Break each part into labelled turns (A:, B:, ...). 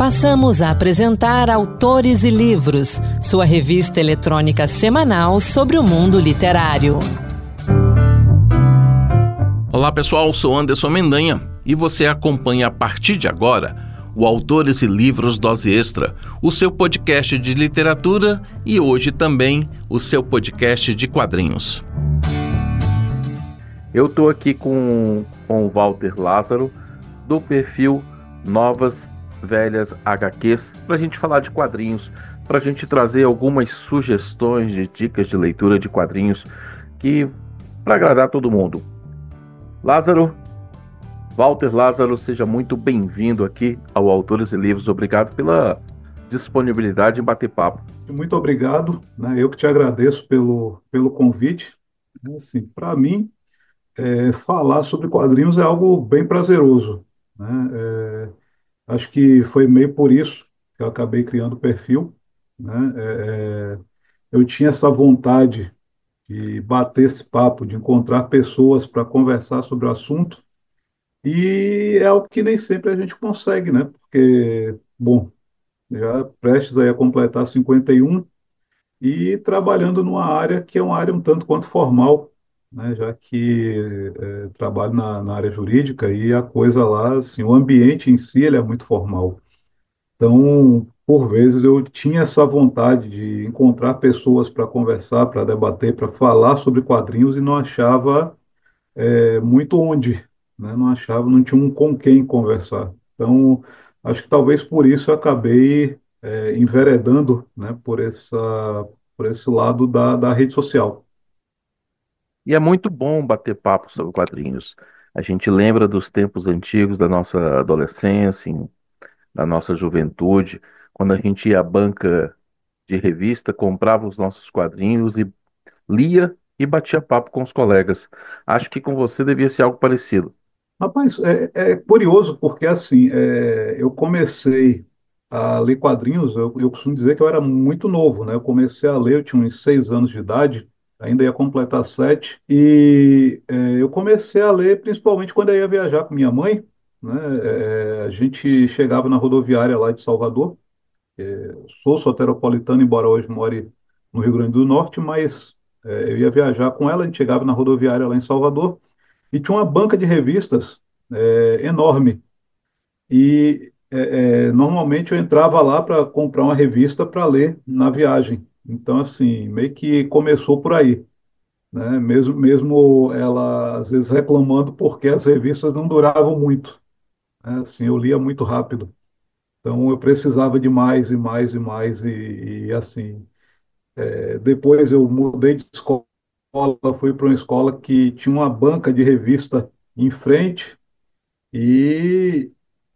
A: Passamos a apresentar Autores e Livros, sua revista eletrônica semanal sobre o mundo literário.
B: Olá pessoal, sou Anderson Mendanha e você acompanha a partir de agora o Autores e Livros Dose Extra, o seu podcast de literatura e hoje também o seu podcast de quadrinhos. Eu estou aqui com o Walter Lázaro, do perfil Novas Velhas HQs, para a gente falar de quadrinhos, para a gente trazer algumas sugestões de dicas de leitura de quadrinhos para agradar todo mundo. Walter Lázaro, seja muito bem-vindo aqui ao Autores e Livros. Obrigado pela disponibilidade em bater papo.
C: Muito obrigado, né? Eu que te agradeço pelo convite. Assim, para mim, falar sobre quadrinhos é algo bem prazeroso, né? Acho que foi meio por isso que eu acabei criando o perfil, né? Eu tinha essa vontade de bater esse papo, de encontrar pessoas para conversar sobre o assunto, e é algo que nem sempre a gente consegue, né? Porque, bom, já prestes aí a completar 51 e trabalhando numa área que é uma área um tanto quanto formal, né? Já que trabalho na área jurídica e a coisa lá, assim, o ambiente em si ele é muito formal. Então, por vezes eu tinha essa vontade de encontrar pessoas para conversar, para debater, para falar sobre quadrinhos e não achava muito onde, né? Não achava, não tinha um com quem conversar. Então, acho que talvez por isso eu acabei enveredando, né, por esse lado da rede social.
B: E é muito bom bater papo sobre quadrinhos. A gente lembra dos tempos antigos da nossa adolescência, da nossa juventude, quando a gente ia à banca de revista, comprava os nossos quadrinhos e lia e batia papo com os colegas. Acho que com você devia ser algo parecido.
C: Rapaz, é curioso porque assim, eu comecei a ler quadrinhos, eu costumo dizer que eu era muito novo, né? Eu comecei a ler, eu tinha uns 6 anos de idade, ainda ia completar 7, e eu comecei a ler principalmente quando eu ia viajar com minha mãe, né? A gente chegava na rodoviária lá de Salvador, sou soteropolitano, embora hoje more no Rio Grande do Norte, mas eu ia viajar com ela, a gente chegava na rodoviária lá em Salvador, e tinha uma banca de revistas enorme. E normalmente eu entrava lá para comprar uma revista para ler na viagem. Então, assim, meio que começou por aí, né? Mesmo ela, às vezes, reclamando porque as revistas não duravam muito, né? Assim, eu lia muito rápido. Então, eu precisava de mais e mais e mais. E assim, depois eu mudei de escola, fui para uma escola que tinha uma banca de revista em frente e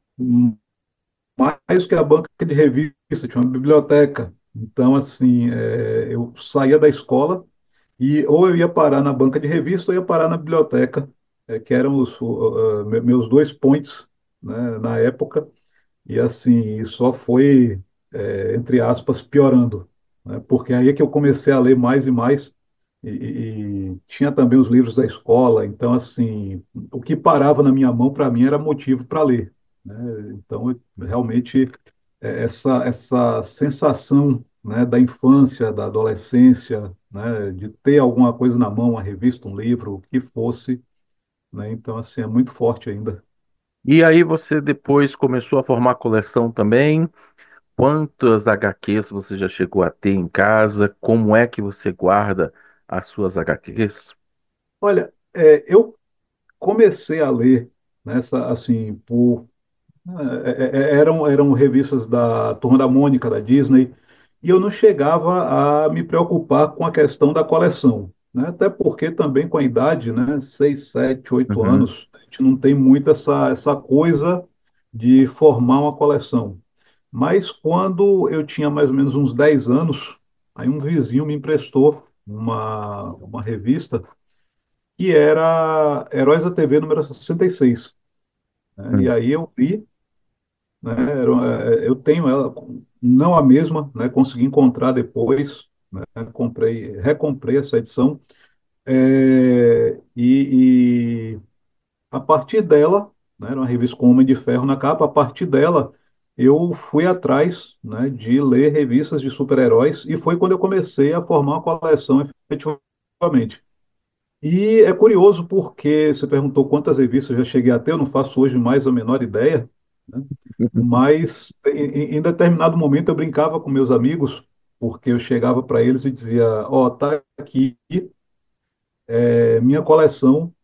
C: mais que a banca de revista, tinha uma biblioteca. Então, assim, eu saía da escola e ou eu ia parar na banca de revista ou ia parar na biblioteca, que eram meus dois points, né, na época. E, assim, só foi, entre aspas, piorando, né, porque aí é que eu comecei a ler mais e mais. E tinha também os livros da escola, então, assim, o que parava na minha mão, para mim, era motivo para ler, né? Então, realmente, essa sensação, né, da infância, da adolescência, né, de ter alguma coisa na mão, uma revista, um livro, o que fosse, né? Então, assim, é muito forte ainda.
B: E aí você depois começou a formar coleção também. Quantas HQs você já chegou a ter em casa? Como é que você guarda as suas HQs?
C: Olha, eu comecei a ler nessa, assim, eram revistas da Turma da Mônica, da Disney, e eu não chegava a me preocupar com a questão da coleção, né? Até porque também com a idade, né, 6, 7, 8 anos, a gente não tem muito essa coisa de formar uma coleção. Mas quando eu tinha mais ou menos uns 10 anos, aí um vizinho me emprestou uma revista que era Heróis da TV número 66, né? E
B: Hum.
C: aí eu li, né? Eu tenho ela, não a mesma, né? Consegui encontrar depois, né? Recomprei essa edição, e a partir dela, né? Era uma revista com Homem de Ferro na capa. A partir dela eu fui atrás, né, de ler revistas de super-heróis e foi quando eu comecei a formar uma coleção efetivamente. E é curioso porque você perguntou quantas revistas eu já cheguei a ter, eu não faço hoje mais a menor ideia, né? Mas em determinado momento eu brincava com meus amigos, porque eu chegava para eles e dizia: Ó, tá aqui minha coleção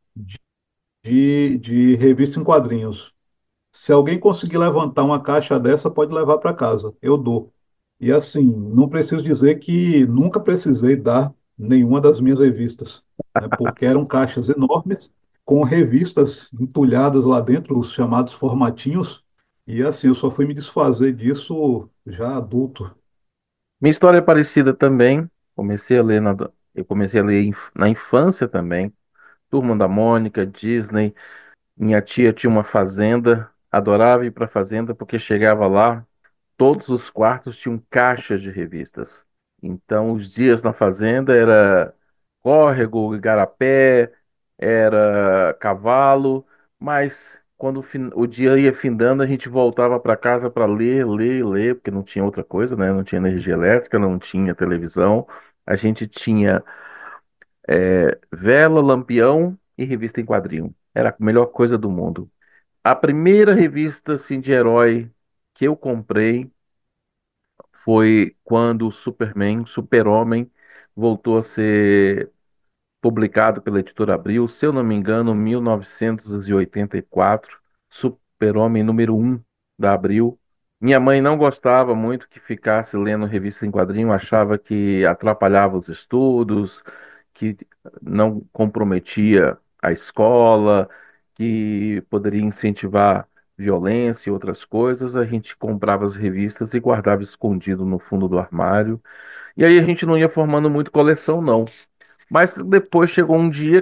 C: de revista em quadrinhos. Se alguém conseguir levantar uma caixa dessa, pode levar para casa, eu dou. E assim, não preciso dizer que nunca precisei dar nenhuma das minhas revistas, né, porque eram caixas enormes, com revistas entulhadas lá dentro, os chamados formatinhos, e assim, eu só fui me desfazer disso já adulto.
B: Minha história é parecida também. Eu comecei a ler na infância também. Turma da Mônica, Disney. Minha tia tinha uma fazenda, adorava ir para a fazenda porque chegava lá, todos os quartos tinham caixas de revistas. Então, os dias na fazenda era córrego, igarapé, era cavalo, mas quando o dia ia findando, a gente voltava para casa para ler, ler, ler, porque não tinha outra coisa, né? Não tinha energia elétrica, não tinha televisão. A gente tinha vela, lampião e revista em quadrinho. Era a melhor coisa do mundo. A primeira revista assim, de herói que eu comprei foi quando o Superman, Super-Homem, voltou a ser publicado pela editora Abril, se eu não me engano, 1984, Super-Homem número um da Abril. Minha mãe não gostava muito que ficasse lendo revista em quadrinho, achava que atrapalhava os estudos, que não comprometia a escola, que poderia incentivar violência e outras coisas. A gente comprava as revistas e guardava escondido no fundo do armário. E aí a gente não ia formando muito coleção, não. Mas depois chegou um dia que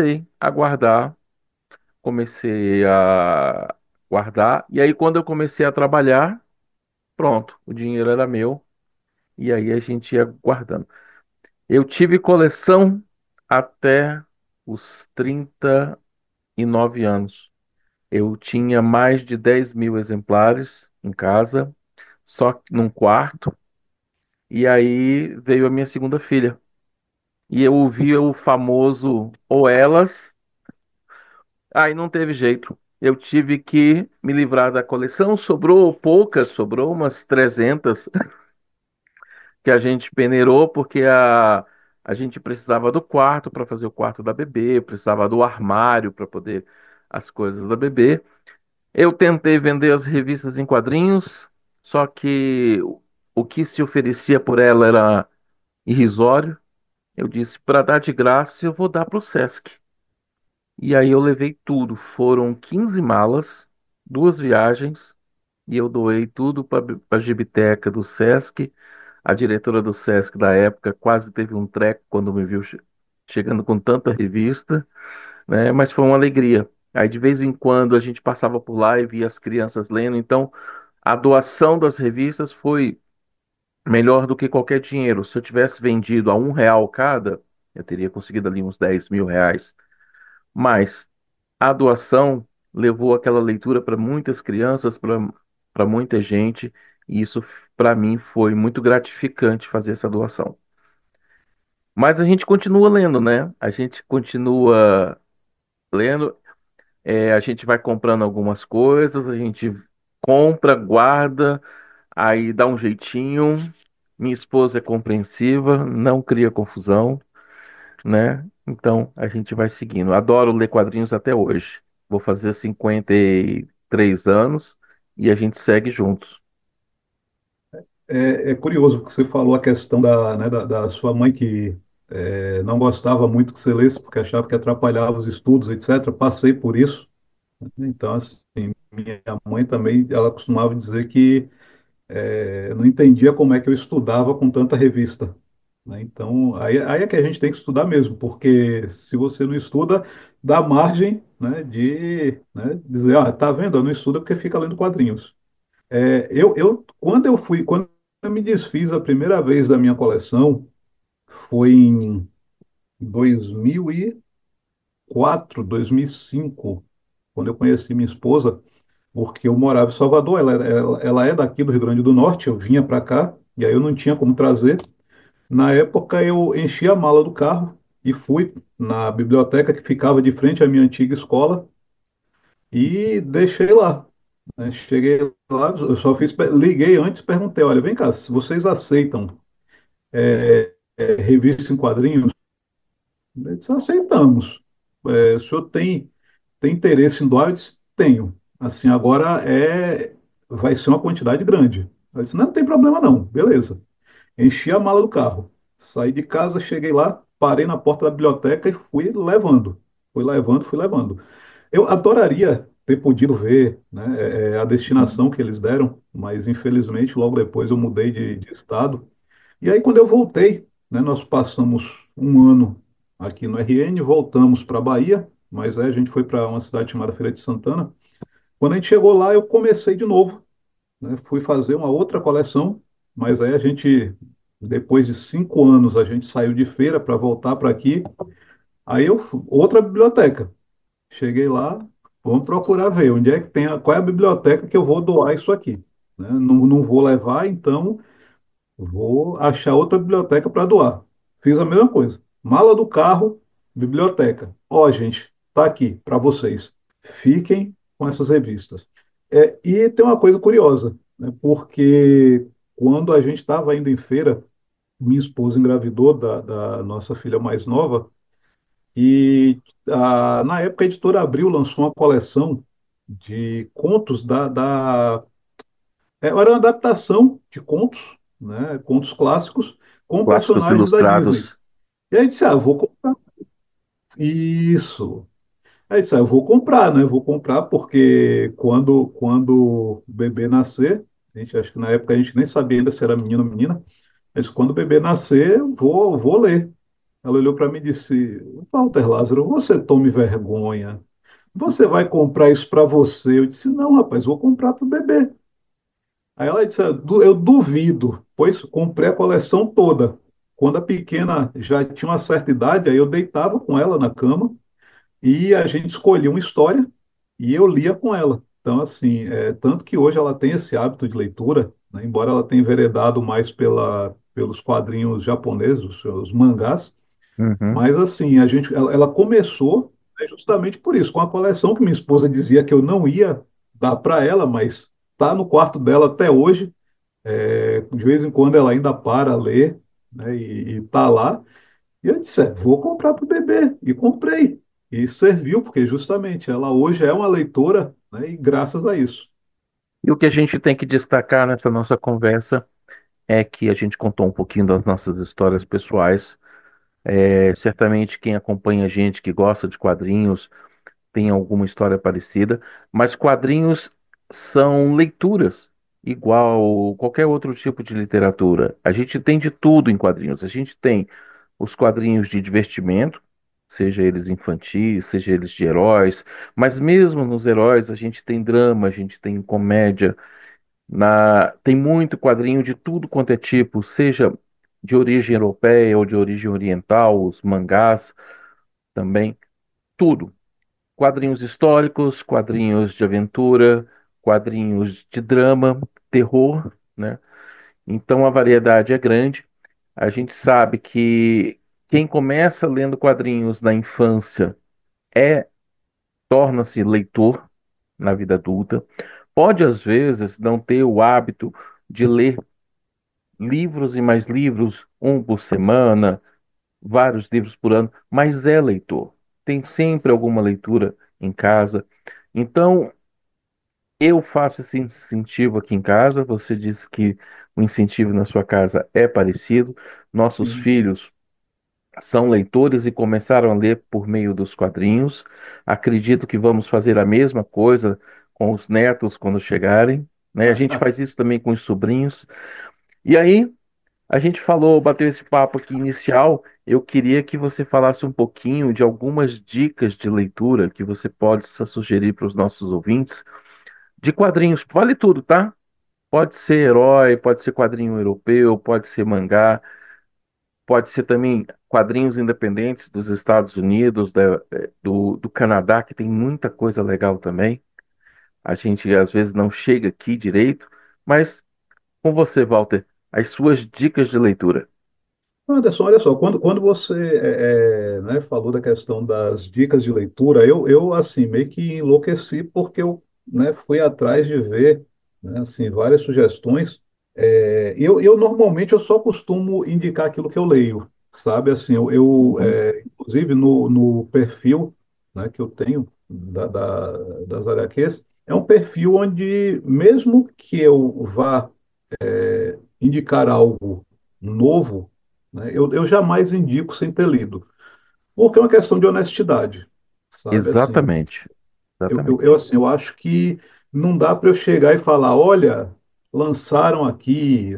B: comecei a guardar, e aí quando eu comecei a trabalhar, pronto, o dinheiro era meu, e aí a gente ia guardando. Eu tive coleção até os 39 anos. Eu tinha mais de 10.000 exemplares em casa, só num quarto, e aí veio a minha segunda filha. E eu ouvi o famoso ou elas. Aí não teve jeito. Eu tive que me livrar da coleção. Sobrou poucas, sobrou umas 300 que a gente peneirou porque a gente precisava do quarto para fazer o quarto da bebê, precisava do armário para poder as coisas da bebê. Eu tentei vender as revistas em quadrinhos, só que o que se oferecia por ela era irrisório. Eu disse, para dar de graça, eu vou dar para o Sesc. E aí eu levei tudo. Foram 15 malas, duas viagens, e eu doei tudo para a Gibiteca do Sesc. A diretora do Sesc da época quase teve um treco quando me viu chegando com tanta revista, né? Mas foi uma alegria. Aí de vez em quando a gente passava por lá e via as crianças lendo. Então a doação das revistas foi melhor do que qualquer dinheiro. Se eu tivesse vendido a R$ 1 cada, eu teria conseguido ali uns R$ 10.000. Mas a doação levou aquela leitura para muitas crianças, para muita gente, e isso para mim foi muito gratificante fazer essa doação. Mas a gente continua lendo, né? A gente continua lendo, a gente vai comprando algumas coisas, a gente compra, guarda, aí dá um jeitinho. Minha esposa é compreensiva, não cria confusão, né? Então a gente vai seguindo. Adoro ler quadrinhos até hoje. Vou fazer 53 anos e a gente segue juntos.
C: É curioso, porque você falou a questão da sua mãe que não gostava muito que você lesse, porque achava que atrapalhava os estudos, etc. Passei por isso. Então, assim, minha mãe também, ela costumava dizer que não entendia como é que eu estudava com tanta revista, né? Então, aí é que a gente tem que estudar mesmo, porque se você não estuda, dá margem, né, de, né, dizer, tá vendo, eu não estudo porque fica lendo quadrinhos. Quando eu me desfiz a primeira vez da minha coleção, foi em 2004, 2005, quando eu conheci minha esposa. porque eu morava em Salvador, ela é daqui do Rio Grande do Norte, eu vinha para cá, e aí eu não tinha como trazer. Na época, eu enchi a mala do carro e fui na biblioteca que ficava de frente à minha antiga escola e deixei lá, né? Cheguei lá, eu só liguei antes, perguntei, olha, vem cá, se vocês aceitam revista em quadrinhos, eles aceitamos. O senhor tem interesse em doar? Eu disse, tenho. Assim, agora vai ser uma quantidade grande. Eu disse, não, não tem problema não, beleza. Enchi a mala do carro. Saí de casa, cheguei lá, parei na porta da biblioteca e fui levando. Fui levando, fui levando. Eu adoraria ter podido ver, né, a destinação que eles deram, mas infelizmente logo depois eu mudei de estado. E aí, quando eu voltei, né, nós passamos um ano aqui no RN, voltamos para a Bahia, mas aí a gente foi para uma cidade chamada Feira de Santana. Quando a gente chegou lá, eu comecei de novo, né, fui fazer uma outra coleção, mas aí a gente, depois de 5 anos, a gente saiu de feira para voltar para aqui. Aí outra biblioteca. Cheguei lá, vamos procurar ver onde é que tem, qual é a biblioteca que eu vou doar isso aqui, né? Não, não vou levar, então vou achar outra biblioteca para doar. Fiz a mesma coisa. Mala do carro, biblioteca. Ó, gente, tá aqui para vocês. Fiquem com essas revistas. E tem uma coisa curiosa, né? Porque quando a gente estava indo em feira, minha esposa engravidou da nossa filha mais nova e na época a editora Abril lançou uma coleção de contos era uma adaptação de contos, né, contos clássicos com
B: Clássicos
C: personagens da Disney.
B: ilustrados.
C: E aí disse, vou comprar. Isso. Aí disse, eu vou comprar, né? Vou comprar porque quando o bebê nascer, acho que na época a gente nem sabia ainda se era menino ou menina, mas quando o bebê nascer, eu vou ler. Ela olhou para mim e disse, Walter Lázaro, você tome vergonha. Você vai comprar isso para você? Eu disse, não, rapaz, vou comprar para o bebê. Aí ela disse, eu duvido, pois comprei a coleção toda. Quando a pequena já tinha uma certa idade, aí eu deitava com ela na cama e a gente escolhia uma história e eu lia com ela. Então, assim, tanto que hoje ela tem esse hábito de leitura, né, embora ela tenha enveredado mais pelos quadrinhos japoneses, os mangás,
B: Uhum.
C: mas assim, ela começou, né, justamente por isso, com a coleção que minha esposa dizia que eu não ia dar para ela, mas está no quarto dela até hoje. De vez em quando ela ainda para ler, né, e tá lá. E eu disse, vou comprar para o bebê. E comprei. E serviu, porque justamente ela hoje é uma leitora, né, e graças a isso.
B: E o que a gente tem que destacar nessa nossa conversa é que a gente contou um pouquinho das nossas histórias pessoais. Certamente quem acompanha a gente que gosta de quadrinhos tem alguma história parecida, mas quadrinhos são leituras, igual qualquer outro tipo de literatura. A gente tem de tudo em quadrinhos. A gente tem os quadrinhos de divertimento, seja eles infantis, seja eles de heróis, mas mesmo nos heróis a gente tem drama, a gente tem comédia, tem muito quadrinho de tudo quanto é tipo, seja de origem europeia ou de origem oriental, os mangás também, tudo. Quadrinhos históricos, quadrinhos de aventura, quadrinhos de drama, terror, né? Então a variedade é grande. A gente sabe que quem começa lendo quadrinhos na infância torna-se leitor na vida adulta. Pode às vezes não ter o hábito de ler livros e mais livros, um por semana, vários livros por ano, mas é leitor. Tem sempre alguma leitura em casa. Então, eu faço esse incentivo aqui em casa. Você disse que o incentivo na sua casa é parecido. Nossos
C: Sim.
B: filhos são leitores e começaram a ler por meio dos quadrinhos. Acredito que vamos fazer a mesma coisa com os netos quando chegarem, né? A gente faz isso também com os sobrinhos. E aí, a gente falou, bateu esse papo aqui inicial. Eu queria que você falasse um pouquinho de algumas dicas de leitura que você pode sugerir para os nossos ouvintes de quadrinhos. Vale tudo, tá? Pode ser herói, pode ser quadrinho europeu, pode ser mangá, pode ser também quadrinhos independentes dos Estados Unidos, do Canadá, que tem muita coisa legal também. A gente às vezes não chega aqui direito, mas com você, Walter, as suas dicas de leitura.
C: Anderson, olha só, quando você né, falou da questão das dicas de leitura, eu assim, meio que enlouqueci porque eu, né, fui atrás de ver, né, assim, várias sugestões. Eu normalmente eu só costumo indicar aquilo que eu leio, sabe? Assim,
B: Uhum.
C: inclusive no perfil, né, que eu tenho das HQs, é um perfil onde, mesmo que eu vá indicar algo novo, né, eu jamais indico sem ter lido, porque é uma questão de honestidade, sabe? Assim,
B: Exatamente, exatamente.
C: assim, eu acho que não dá para eu chegar e falar, olha, lançaram aqui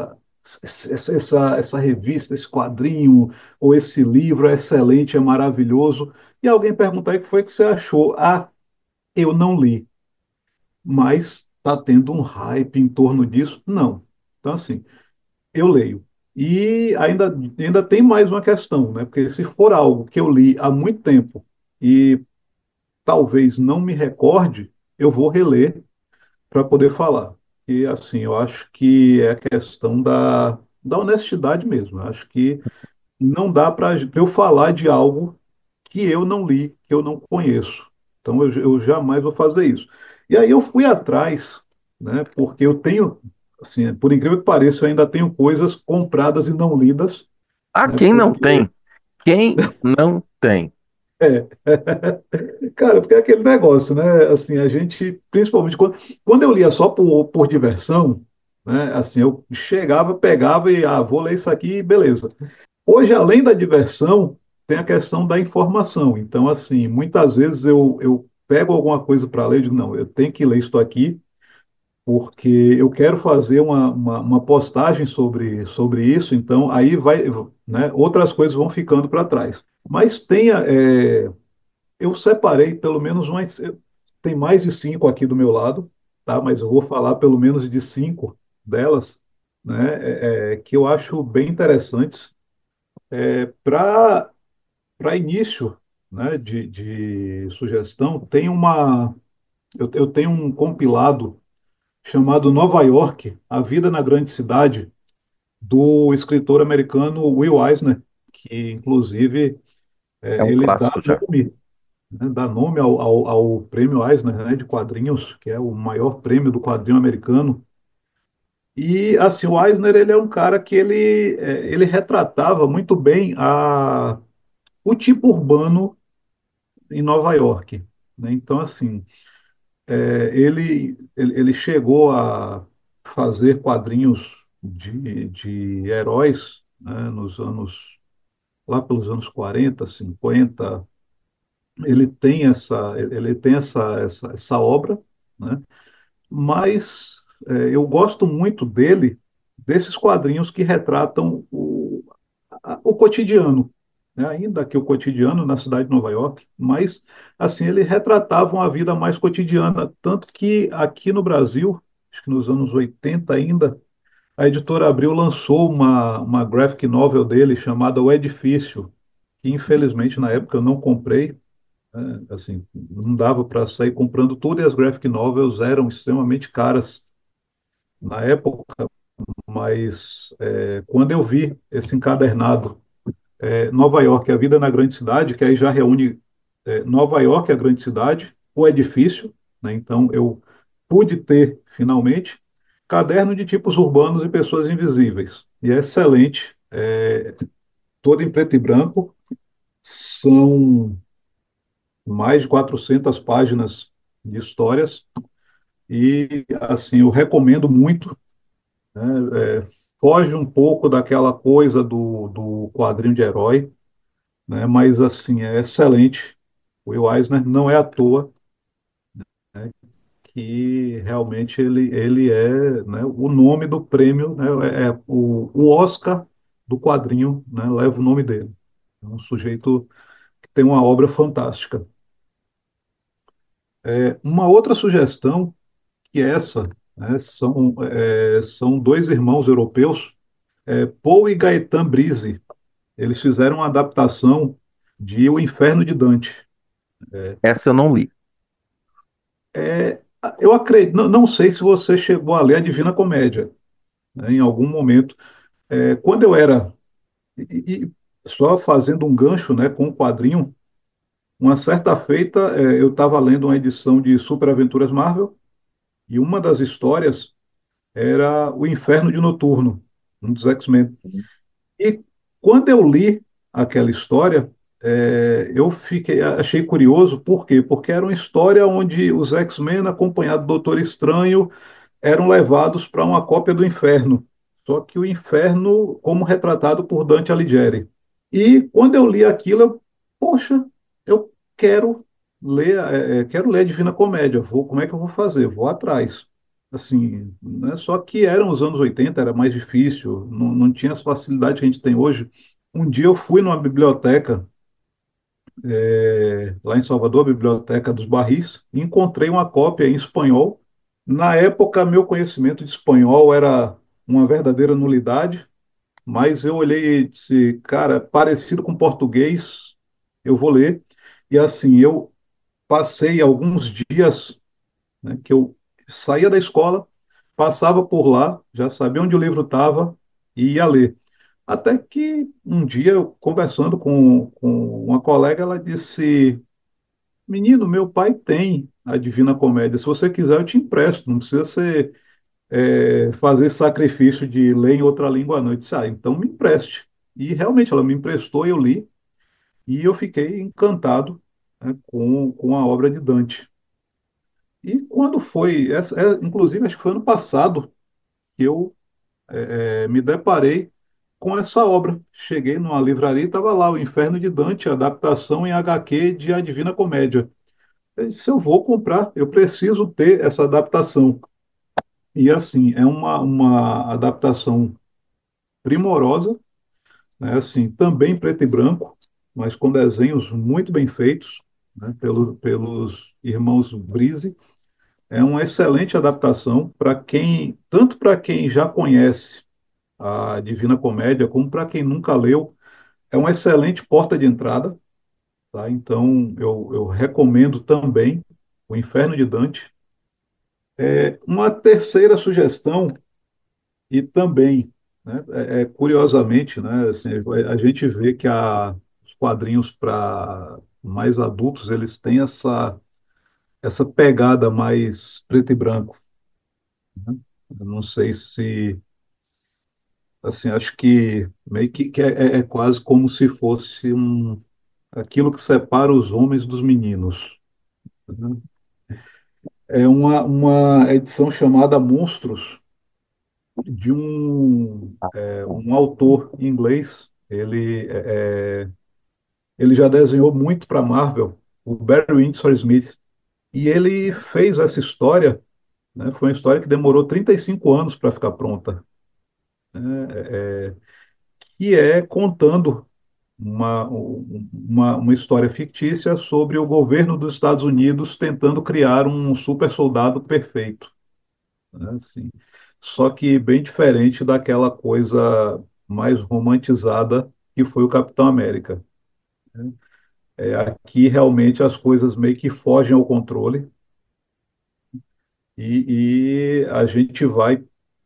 C: essa revista, esse quadrinho, ou esse livro é excelente, é maravilhoso, e alguém perguntar o que foi que você achou? Ah, eu não li, mas está tendo um hype em torno disso? Não. Então, assim, eu leio. E ainda tem mais uma questão, né? Porque se for algo que eu li há muito tempo e talvez não me recorde, eu vou reler para poder falar. E assim, eu acho que é a questão da honestidade mesmo. Eu acho que não dá para eu falar de algo que eu não li, que eu não conheço. Então eu jamais vou fazer isso. E aí eu fui atrás, né? Porque eu tenho, assim, por incrível que pareça, eu ainda tenho coisas compradas e não lidas,
B: Ah,
C: né?
B: quem não
C: Porque
B: tem? Quem não tem?
C: é, cara, porque é aquele negócio, né? Assim, a gente, principalmente quando eu lia só por diversão, né? Assim, eu chegava, pegava e, vou ler isso aqui, beleza. Hoje, além da diversão, tem a questão da informação. Então, assim, muitas vezes eu pego alguma coisa para ler e digo, não, eu tenho que ler isso aqui, porque eu quero fazer uma postagem sobre isso, então aí vai, né? Outras coisas vão ficando para trás. Mas eu separei pelo menos umas. Tem mais de cinco aqui do meu lado, tá? Mas eu vou falar pelo menos de cinco delas, né? Que eu acho bem interessantes para início, né? De sugestão. Eu tenho um compilado chamado Nova York, A Vida na Grande Cidade, do escritor americano Will Eisner, que inclusive
B: É um
C: ele
B: clássico já.
C: dá nome ao prêmio Eisner, né, de quadrinhos, que é o maior prêmio do quadrinho americano. E assim, o Eisner ele é um cara que ele retratava muito bem o tipo urbano em Nova York, né? Então, assim, ele chegou a fazer quadrinhos de heróis, né, lá pelos anos 40, 50. Ele tem essa obra, né? Mas eu gosto muito desses quadrinhos que retratam o cotidiano, né? Ainda que o cotidiano na cidade de Nova York, mas assim ele retratava uma vida mais cotidiana, tanto que aqui no Brasil, acho que nos anos 80 ainda, a editora Abril lançou uma graphic novel dele chamada O Edifício, que infelizmente na época eu não comprei, né? Assim, não dava para sair comprando tudo e as graphic novels eram extremamente caras na época, mas quando eu vi esse encadernado, Nova York, a vida na grande cidade, que aí já reúne Nova York, a grande cidade, o edifício, né? Então eu pude ter finalmente caderno de tipos urbanos e pessoas invisíveis. E é excelente, todo em preto e branco, são mais de 400 páginas de histórias e assim eu recomendo muito, né? Foge um pouco daquela coisa do quadrinho de herói, né? Mas assim é excelente. O Will Eisner não é à toa que realmente ele é, né, o nome do prêmio, né, o Oscar do quadrinho, né, leva o nome dele. É um sujeito que tem uma obra fantástica. Uma outra sugestão que essa, né, são dois irmãos europeus, Paul e Gaetan Brise. Eles fizeram uma adaptação de O Inferno de Dante.
B: Essa eu não li.
C: Eu acredito, não sei se você chegou a ler a Divina Comédia, né, em algum momento. Quando eu era, e só fazendo um gancho, né, com o quadrinho, uma certa feita, eu estava lendo uma edição de Super Aventuras Marvel, e uma das histórias era o Inferno de Noturno, um dos X-Men. E quando eu li aquela história, eu achei curioso, por quê? Porque era uma história onde os X-Men, acompanhados do Doutor Estranho, eram levados para uma cópia do inferno. Só que o inferno, como retratado por Dante Alighieri. E quando eu li aquilo, poxa, eu quero ler a Divina Comédia. Como é que eu vou fazer? Vou atrás. Assim, né? Só que eram os anos 80, era mais difícil, não tinha as facilidades que a gente tem hoje. Um dia eu fui numa biblioteca, lá em Salvador, a Biblioteca dos Barris, e encontrei uma cópia em espanhol. Na época, meu conhecimento de espanhol era uma verdadeira nulidade, mas eu olhei e disse, cara, parecido com português, eu vou ler. E assim, eu passei alguns dias, né, que eu saía da escola, passava por lá, já sabia onde o livro estava e ia ler. Até que um dia, eu, conversando com uma colega, ela disse: Menino, meu pai tem a Divina Comédia. Se você quiser, eu te empresto. Não precisa fazer sacrifício de ler em outra língua à noite. Eu disse, então me empreste. E realmente ela me emprestou, eu li e eu fiquei encantado, né, com a obra de Dante. E quando foi, inclusive acho que foi ano passado, que eu me deparei com essa obra. Cheguei numa livraria e estava lá, O Inferno de Dante, adaptação em HQ de A Divina Comédia. Eu disse, eu vou comprar, eu preciso ter essa adaptação. E assim, é uma adaptação primorosa, né? Assim, também preto e branco, mas com desenhos muito bem feitos, né? Pelos irmãos Brise. É uma excelente adaptação para quem, tanto para quem já conhece a Divina Comédia, como para quem nunca leu, é uma excelente porta de entrada, tá? Então, eu recomendo também O Inferno de Dante. Uma terceira sugestão, e também, né, curiosamente, né, assim, a gente vê que os quadrinhos para mais adultos, eles têm essa pegada mais preto e branco, né? Eu não sei se, assim, acho que meio que é quase como se fosse aquilo que separa os homens dos meninos, né? É uma edição chamada Monstros, de um autor inglês. Ele já desenhou muito para a Marvel, o Barry Windsor Smith. E ele fez essa história, né? Foi uma história que demorou 35 anos para ficar pronta, e contando uma história fictícia sobre o governo dos Estados Unidos tentando criar um super soldado perfeito, né? Assim, só que bem diferente daquela coisa mais romantizada que foi o Capitão América. Aqui realmente as coisas meio que fogem ao controle e a gente vai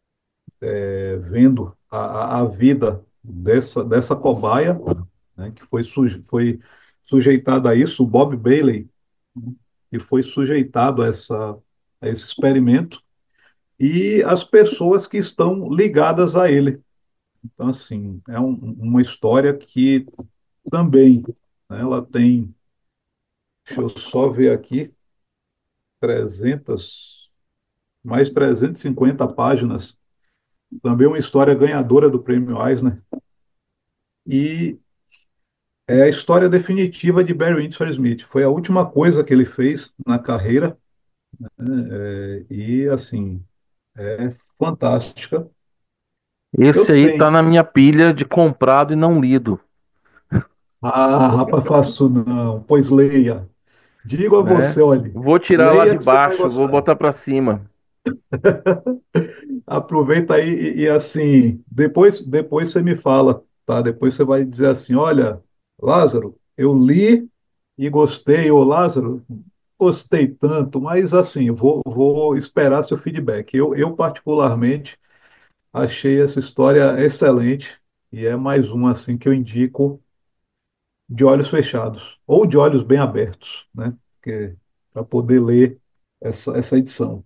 C: vendo a vida dessa cobaia, né, que foi sujeitada a isso, o Bob Bailey, né, que foi sujeitado a esse experimento, e as pessoas que estão ligadas a ele. Então, assim, é uma história que também, né, ela tem, deixa eu só ver aqui, 300, mais 350 páginas, também uma história ganhadora do Prêmio Eisner, e é a história definitiva de Barry Windsor Smith. Foi a última coisa que ele fez na carreira, e assim, é fantástica.
B: Esse
C: Eu
B: aí
C: tenho.
B: tá na minha pilha de comprado e não lido,
C: Rapaz, faço não, pois leia. Digo a
B: né?
C: você, olhe,
B: Vou tirar lá
C: leia
B: de
C: que você vai
B: baixo, vou
C: gostar.
B: botar pra cima.
C: Aproveita aí assim, depois você me fala, tá? Depois você vai dizer assim, olha, Lázaro, eu li e gostei, ô Lázaro, gostei tanto, mas assim, vou esperar seu feedback. Eu particularmente achei essa história excelente e é mais uma assim que eu indico de olhos fechados ou de olhos bem abertos, né? Para poder ler essa edição.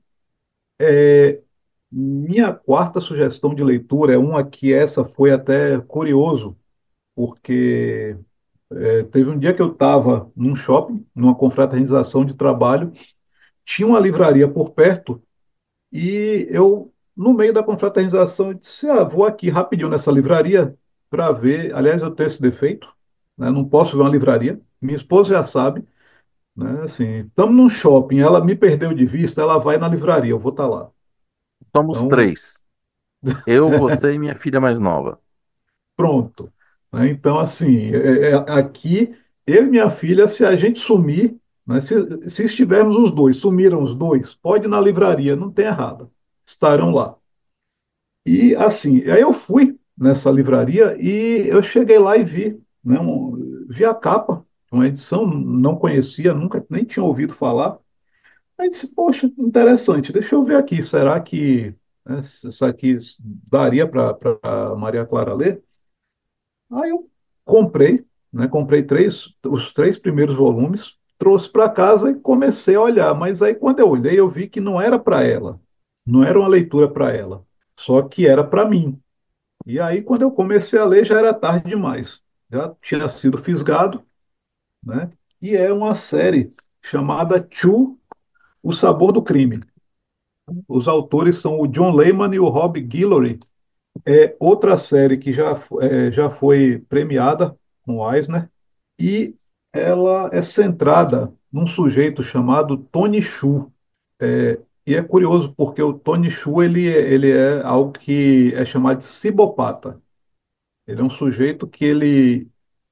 C: Minha quarta sugestão de leitura é uma que essa foi até curioso, porque teve um dia que eu estava num shopping, numa confraternização de trabalho, tinha uma livraria por perto e eu, no meio da confraternização, eu disse, vou aqui rapidinho nessa livraria para ver. Aliás, eu tenho esse defeito, né? Não posso ver uma livraria. Minha esposa já sabe, né? Assim, estamos num shopping, ela me perdeu de vista, ela vai na livraria, eu vou estar lá.
B: Somos
C: Então,
B: três. Eu, você e minha filha mais nova.
C: pronto. Né? Então, assim, aqui, eu e minha filha, se a gente sumir, né? Se estivermos os dois, sumiram os dois, pode ir na livraria, não tem errado, estarão lá. E assim, aí eu fui nessa livraria e eu cheguei lá e vi, né, vi a capa, uma edição, não conhecia, nunca nem tinha ouvido falar. Aí disse, poxa, interessante, deixa eu ver aqui, será que, né, isso aqui daria para Maria Clara ler? Aí eu comprei, né, comprei os três primeiros volumes, trouxe para casa e comecei a olhar, mas aí quando eu olhei eu vi que não era para ela, não era uma leitura para ela, só que era para mim. E aí, quando eu comecei a ler, já era tarde demais. Já tinha sido fisgado, né? E é uma série chamada Chu, O Sabor do Crime. Os autores são o John Layman e o Rob Guillory. É outra série que já foi premiada com o Eisner. E ela é centrada num sujeito chamado Tony Shu. E é curioso porque o Tony Shu ele é algo que é chamado de cibopata. Ele é um sujeito que ele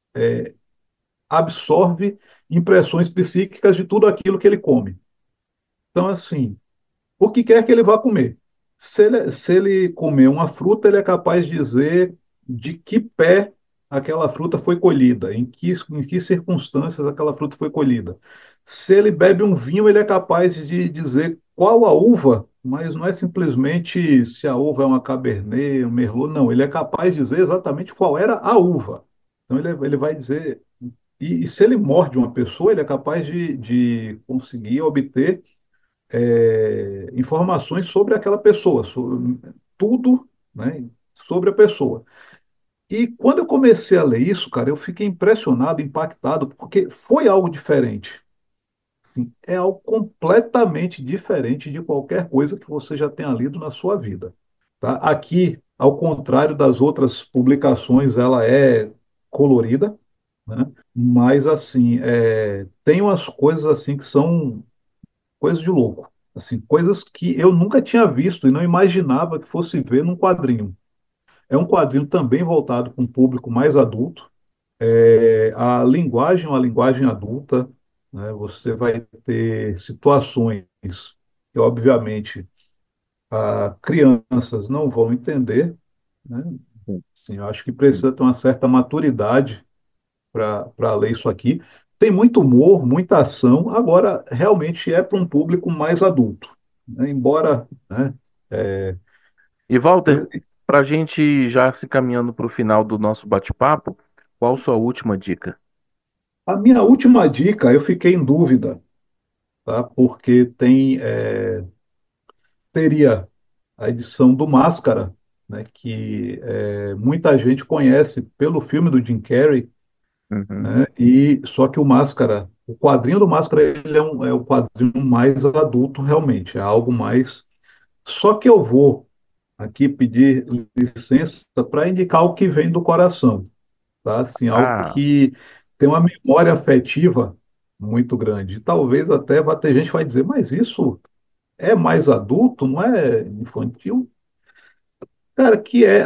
C: absorve impressões psíquicas de tudo aquilo que ele come. Então, assim, o que quer que ele vá comer. Se ele comer uma fruta, ele é capaz de dizer de que pé aquela fruta foi colhida, em que circunstâncias aquela fruta foi colhida. Se ele bebe um vinho, ele é capaz de dizer qual a uva, mas não é simplesmente se a uva é uma Cabernet, um Merlot, não. Ele é capaz de dizer exatamente qual era a uva. Então, ele vai dizer. E se ele morde uma pessoa, ele é capaz de conseguir obter informações sobre aquela pessoa, sobre tudo, né, sobre a pessoa. E quando eu comecei a ler isso, cara, eu fiquei impressionado, impactado, porque foi algo diferente. Assim, é algo completamente diferente de qualquer coisa que você já tenha lido na sua vida. Tá? Aqui, ao contrário das outras publicações, ela é colorida, né? Mas assim, tem umas coisas assim que são coisas de louco. Assim, coisas que eu nunca tinha visto e não imaginava que fosse ver num quadrinho. É um quadrinho também voltado para um público mais adulto. A linguagem é uma linguagem adulta, né? Você vai ter situações que, obviamente, crianças não vão entender, né? Assim, eu acho que precisa ter uma certa maturidade para ler isso aqui. Tem muito humor, muita ação, agora realmente é para um público mais adulto, né? Embora, né,
B: E Walter, para a gente já se caminhando para o final do nosso bate-papo, qual sua última dica?
C: a minha última dica, eu fiquei em dúvida, tá? Porque teria a edição do Máscara, né, que muita gente conhece pelo filme do Jim Carrey,
B: Uhum.
C: né? E só que o quadrinho do Máscara, ele é o quadrinho mais adulto realmente, é algo mais. Só que eu vou aqui pedir licença para indicar o que vem do coração, tá? Assim, algo
B: Ah,
C: que tem uma memória afetiva muito grande. Talvez até vá ter gente que vai dizer, mas isso é mais adulto, não é infantil? Cara, que é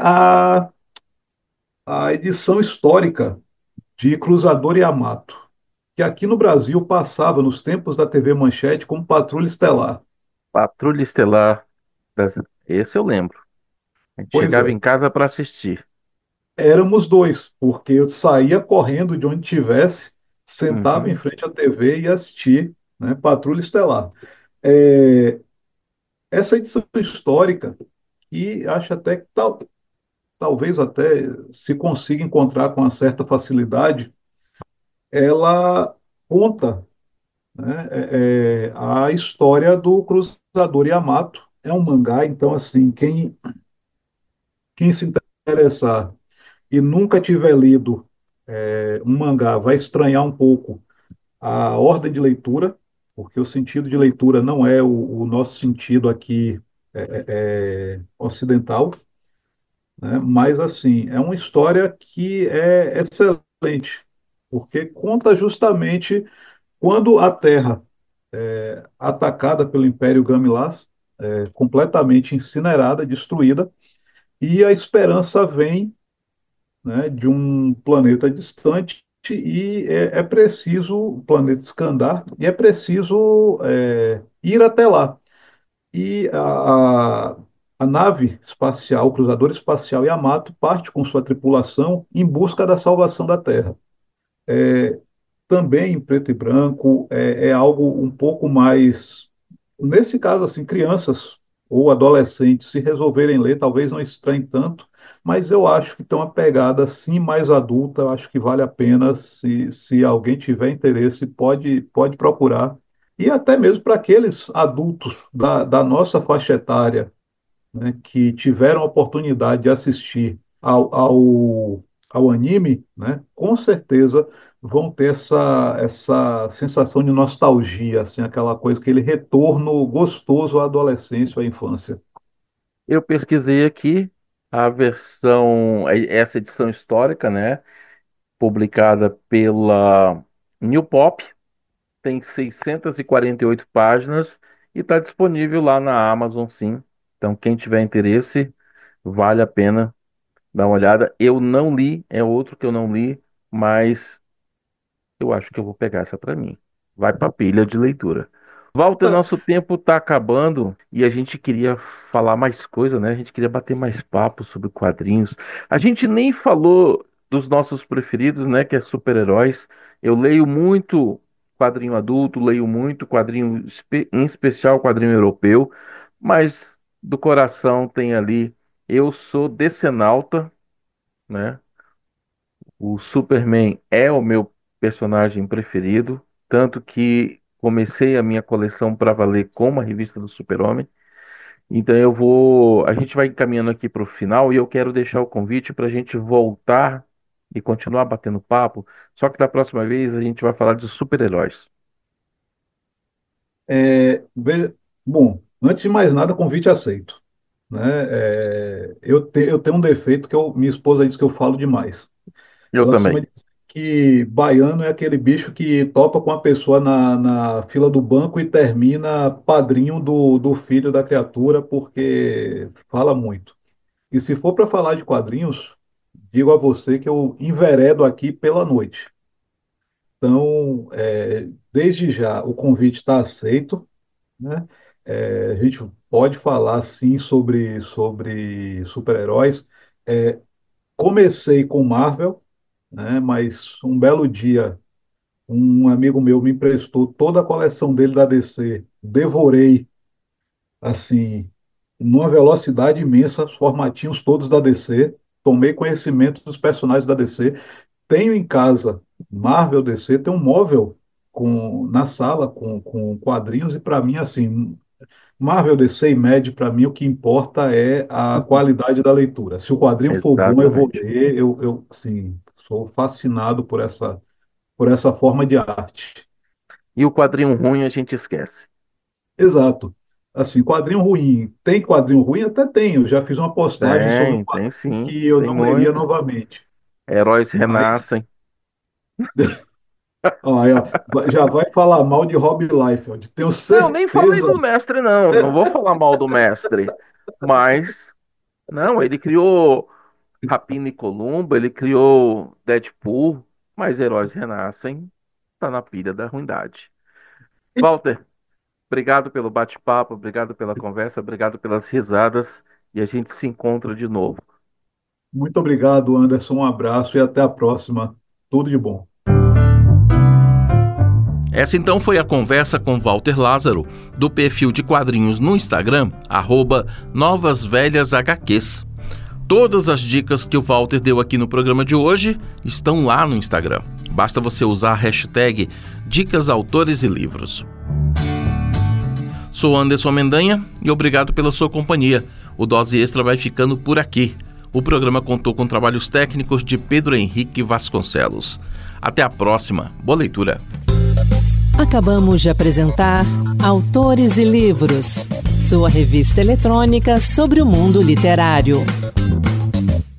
C: a edição histórica de Cruzador Yamato, que aqui no Brasil passava nos tempos da TV Manchete como Patrulha Estelar.
B: Patrulha Estelar. Esse eu lembro. A gente
C: Pois
B: chegava
C: é,
B: em casa para assistir.
C: éramos dois, porque eu saía correndo de onde tivesse, sentava em
B: Uhum.
C: frente à TV e ia assistir né? Patrulha Estelar. É, essa edição histórica, que acho até que talvez até se consiga encontrar com uma certa facilidade, ela conta, né, a história do Cruzador Yamato. É um mangá, então, assim, quem se interessar e nunca tiver lido um mangá vai estranhar um pouco a ordem de leitura, porque o sentido de leitura não é o nosso sentido aqui ocidental, né? Mas, assim, é uma história que é excelente, porque conta justamente quando a Terra atacada pelo Império Gamilas, completamente incinerada, destruída, e a esperança vem, né, de um planeta distante e é preciso o planeta Skandar e é preciso ir até lá. E a nave espacial, o cruzador espacial Yamato, parte com sua tripulação em busca da salvação da Terra. Também em preto e branco, é algo um pouco mais. Nesse caso, assim, crianças ou adolescentes, se resolverem ler, talvez não estranhem tanto, mas eu acho que tem uma pegada assim mais adulta, eu acho que vale a pena, se alguém tiver interesse, pode procurar. E até mesmo para aqueles adultos da nossa faixa etária, né, que tiveram a oportunidade de assistir ao anime, né, com certeza vão ter essa sensação de nostalgia, assim, aquela coisa, aquele retorno gostoso à adolescência, à infância.
B: Eu pesquisei aqui a versão, essa edição histórica, né, publicada pela New Pop, tem 648 páginas e está disponível lá na Amazon, sim. Então, quem tiver interesse, vale a pena dar uma olhada. Eu não li, é outro que eu não li, mas eu acho que eu vou pegar essa para mim. Vai para pilha de leitura. Walter, nosso tempo está acabando e a gente queria falar mais coisa, né? A gente queria bater mais papo sobre quadrinhos. A gente nem falou dos nossos preferidos, né? Que é super-heróis. Eu leio muito quadrinho adulto, leio muito quadrinho, em especial quadrinho europeu, mas do coração tem ali. Eu sou decenalta, né? O Superman é o meu personagem preferido, tanto que comecei a minha coleção para valer com uma revista do Super-Homem. Então eu vou, a gente vai encaminhando aqui para o final e eu quero deixar o convite para a gente voltar e continuar batendo papo. Só que da próxima vez a gente vai falar de super-heróis.
C: Bom, antes de mais nada, convite aceito, né? Eu tenho um defeito minha esposa diz que eu falo demais.
B: Eu
C: Ela costuma
B: também.
C: dizer que baiano é aquele bicho que topa com a pessoa na fila do banco e termina padrinho do filho da criatura, porque fala muito. E se for para falar de quadrinhos, digo a você que eu enveredo aqui pela noite. Então, desde já, o convite está aceito, né? A gente pode falar sim sobre super-heróis. Comecei com Marvel, né? Mas um belo dia um amigo meu me emprestou toda a coleção dele da DC. Devorei, assim, numa velocidade imensa, os formatinhos todos da DC. Tomei conhecimento dos personagens da DC. Tenho em casa Marvel DC, tem um móvel na sala com quadrinhos, e para mim, assim, Marvel DC e Mad, para mim, o que importa é a qualidade da leitura. Se o quadrinho for bom, eu vou
B: Exatamente.
C: ler. Assim, sou fascinado por essa forma de arte.
B: E o quadrinho ruim a gente esquece.
C: Exato. Assim, quadrinho ruim. Tem quadrinho ruim? Até tem. Eu já fiz uma postagem sobre um
B: Tem
C: quadrinho
B: sim,
C: que eu
B: tem
C: não leria
B: muito.
C: novamente.
B: Heróis
C: Mas,
B: renascem.
C: ó, aí, ó, já vai falar mal de Rob Liefeld. Tenho
B: Não, nem falei
C: certeza.
B: do mestre, não. Não vou falar mal do mestre. Mas, não, ele criou Rapina e Columbo, ele criou Deadpool, mas Heróis Renascem tá na pilha da ruindade. Walter, obrigado pelo bate-papo, obrigado pela conversa, obrigado pelas risadas e a gente se encontra de novo.
C: Muito obrigado, Anderson. Um abraço e até a próxima. Tudo de bom.
B: Essa então foi a conversa com Walter Lázaro, do perfil de quadrinhos no Instagram, @NovasVelhasHQs. Todas as dicas que o Walter deu aqui no programa de hoje estão lá no Instagram. Basta você usar a hashtag Dicas Autores e Livros. Sou Anderson Mendanha e obrigado pela sua companhia. O Dose Extra vai ficando por aqui. O programa contou com trabalhos técnicos de Pedro Henrique Vasconcelos. Até a próxima. Boa leitura.
A: Acabamos de apresentar Autores e Livros, sua revista eletrônica sobre o mundo literário.